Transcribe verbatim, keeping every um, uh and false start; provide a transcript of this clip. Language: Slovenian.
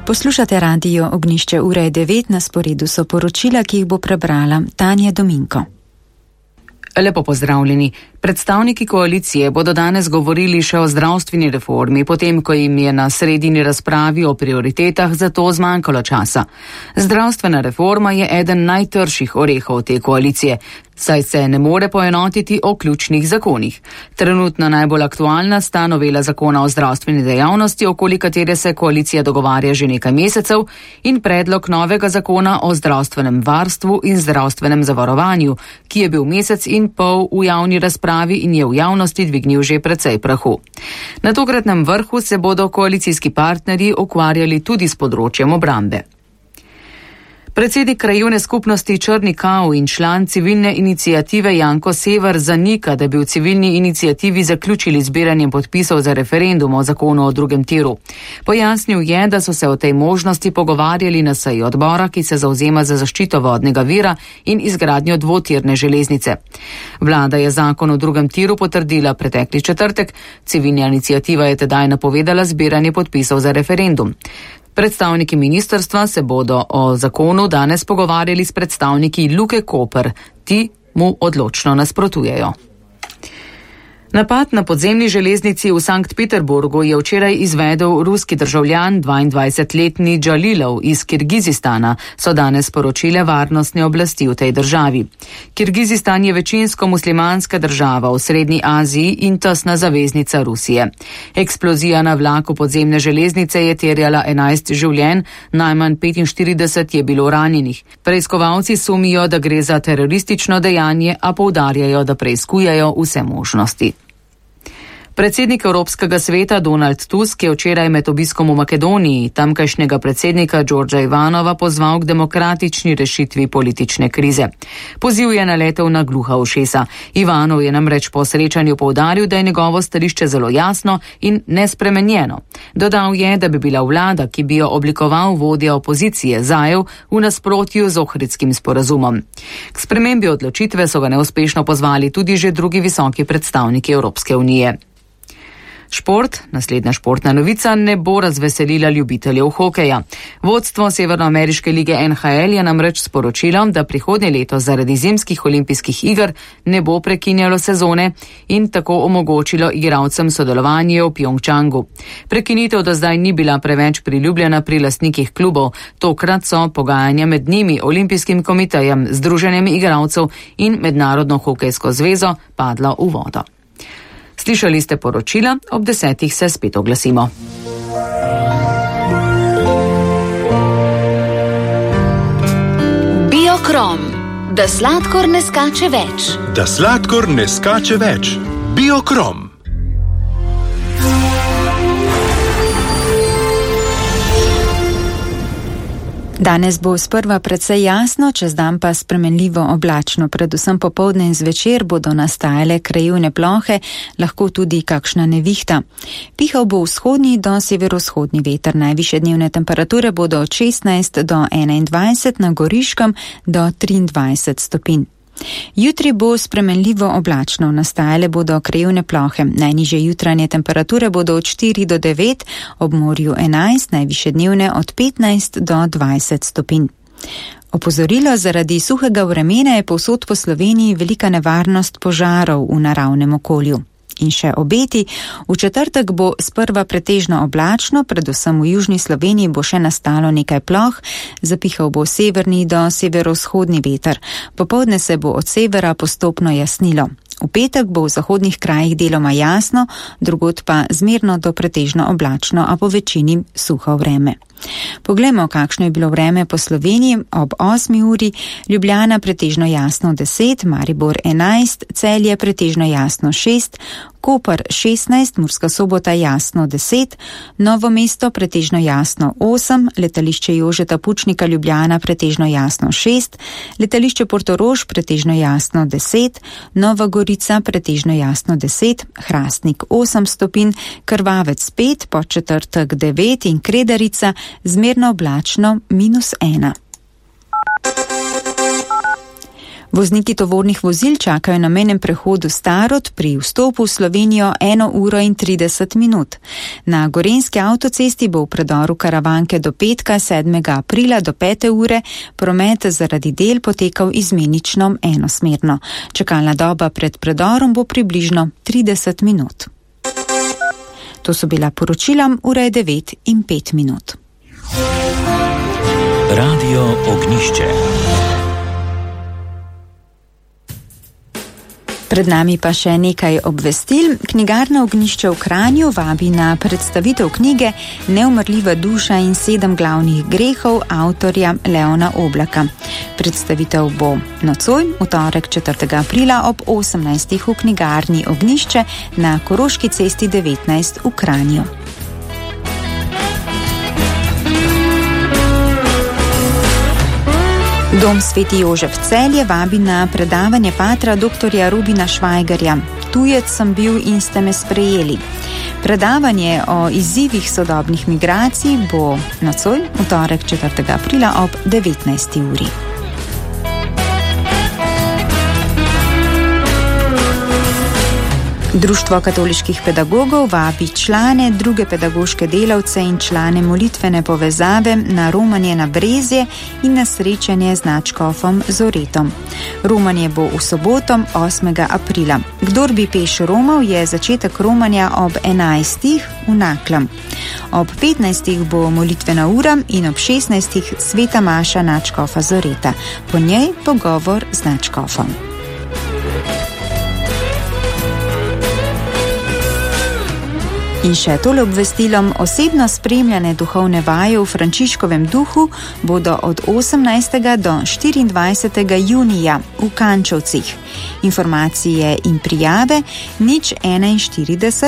Poslušate radio Ognjišče, ura je devet, na sporedu so poročila, ki jih bo prebrala Tanja Dominko. Lepo pozdravljeni. Predstavniki koalicije bodo danes govorili še o zdravstveni reformi, potem ko jim je na sredini razpravi o prioritetah za to zmanjkalo časa. Zdravstvena reforma je eden najtrših orehov te koalicije, saj se ne more poenotiti o ključnih zakonih. Trenutno najbolj aktualna sta novela zakona o zdravstveni dejavnosti, okoli katere se koalicija dogovarja že nekaj mesecev, in predlog novega zakona o zdravstvenem varstvu in zdravstvenem zavarovanju, ki je bil mesec in pol v javni razpravi in je v javnosti dvignil že precej prahu. Na tokratnem vrhu se bodo koalicijski partnerji ukvarjali tudi s področjem obrambe. Predsednik krajevne skupnosti Črni Kav in član civilne iniciative Janko Sever zanika, da bi v civilni inicijativi zaključili zbiranjem podpisov za referendum o zakonu o drugem tiru. Pojasnil je, da so se o tej možnosti pogovarjali na seji odbora, ki se zauzema za zaščito vodnega vira in izgradnjo dvotirne železnice. Vlada je zakon o drugem tiru potrdila pretekli četrtek, civilna inicijativa je tedaj napovedala zbiranje podpisov za referendum. Predstavniki ministrstva se bodo o zakonu danes pogovarjali s predstavniki Luke Koper. Ti mu odločno nasprotujejo. Napad na podzemni železnici v Sankt Peterburgu je včeraj izvedel ruski državljan dvaindvajsetletni Džalilov iz Kirgizistana, so danes poročile varnostne oblasti v tej državi. Kirgizistan je večinsko muslimanska država v Srednji Aziji in tesna zaveznica Rusije. Eksplozija na vlaku podzemne železnice je terjala enajst življenj, najmanj petinštirideset je bilo ranjenih. Preiskovalci sumijo, da gre za teroristično dejanje, a poudarjajo, da preiskujejo vse možnosti. Predsednik Evropskega sveta Donald Tusk je včeraj med obiskom v Makedoniji tamkajšnjega predsednika Đorđa Ivanova pozval k demokratični rešitvi politične krize. Poziv je naletel na gluha ušesa. Ivanov je namreč po srečanju poudaril, da je njegovo stališče zelo jasno in nespremenjeno. Dodal je, da bi bila vlada, ki bi jo oblikoval vodja opozicije, Zaev, v nasprotju z Ohridskim sporazumom. K spremembi odločitve so ga neuspešno pozvali tudi že drugi visoki predstavniki Evropske unije. Šport, naslednja športna novica, ne bo razveselila ljubiteljev hokeja. Vodstvo Severnoameriške lige N H L je namreč sporočilo, da prihodnje leto zaradi zimskih olimpijskih iger ne bo prekinjalo sezone in tako omogočilo igralcem sodelovanje v Pjongčangu. Prekinitev do zdaj ni bila preveč priljubljena pri lastnikih klubov. Tokrat so pogajanja med njimi, Olimpijskim komitejem, Združenjem igralcev in Mednarodno hokejsko zvezo padla v vodo. Slišali ste poročila, ob desetih se spet oglasimo. Biokrom, da sladkor ne skače več. Da sladkor ne skače več. Biokrom. Danes bo sprva precej jasno, čez dan pa spremenljivo oblačno. Predvsem popoldne in zvečer bodo nastajale krajevne plohe, lahko tudi kakšna nevihta. Pihal bo vzhodni do severovzhodni veter. Najvišje dnevne temperature bodo od šestnajst do enaindvajset, na Goriškem do triindvajset stopinj. Jutri bo spremenljivo oblačno, nastajale bodo krajevne plohe. Najnižje jutranje temperature bodo od štiri do devet, ob morju enajst, najvišje dnevne od petnajst do dvajset stopinj. Opozorilo: zaradi suhega vremena je povsod po Sloveniji velika nevarnost požarov v naravnem okolju. In še obeti: v četrtek bo sprva pretežno oblačno, predvsem v južni Sloveniji bo še nastalo nekaj ploh, zapihal bo severni do severovzhodni veter. Popoldne se bo od severa postopno jasnilo. V petek bo v zahodnih krajih deloma jasno, drugod pa zmerno do pretežno oblačno, a po večini suho vreme. Poglejmo, kakšno je bilo vreme po Sloveniji. Ob osmi uri Ljubljana pretežno jasno deset, Maribor enajst, Celje pretežno jasno šest, Koper šestnajst, Murska Sobota jasno deset, Novo mesto pretežno jasno osem, letališče Jožeta Pučnika Ljubljana pretežno jasno šest, letališče Portorož pretežno jasno deset, Nova Gorica pretežno jasno deset, Hrastnik osem stopinj, Krvavec pet, Podčetrtek devet in Kredarica zmerno oblačno minus ena. Vozniki tovornih vozil čakajo na mejnem prehodu Starod pri vstopu v Slovenijo eno uro in trideset minut. Na Gorenjski avtocesti bo v predoru Karavanke do petka sedmega aprila do pete ure promet zaradi del potekal izmenično enosmerno. Čakalna doba pred predorom bo približno trideset minut. To so bila poročila, ura je devet in pet minut. Radio Ognišče. Pred nami pa še nekaj obvestil. Knjigarna Ognjišče v Kranju vabi na predstavitev knjige Neumrljiva duša in sedem glavnih grehov avtorja Leona Oblaka. Predstavitev bo nocoj, v torek četrtega aprila ob osemnajstih v knjigarni Ognjišče na Koroški cesti devetnajst v Kranju. Dom Sveti Jožef Celje vabi na predavanje patra doktorja Rubina Švajgarja. Tujec sem bil in ste me sprejeli. Predavanje o izzivih sodobnih migracij bo nocoj, v torek četrtega aprila ob devetnajsti uri. Društvo katoliških pedagogov vabi člane, druge pedagoške delavce in člane molitvene povezave na romanje na Brezje in na srečanje z nadškofom Zoretom. Romanje bo v soboto osmega aprila. Kdor bi peš romal, je začetek romanja ob enajstih v Naklem. Ob petnajstih bo molitvena ura in ob šestnajstih sveta maša nadškofa Zoreta. Po njej pogovor z nadškofom. In še tole obvestilom, osebno spremljane duhovne vaje v Frančiškovem duhu bodo od osemnajstega do štiriindvajsetega junija v Kančovcih. Informacije in prijave nič štiriinštirideset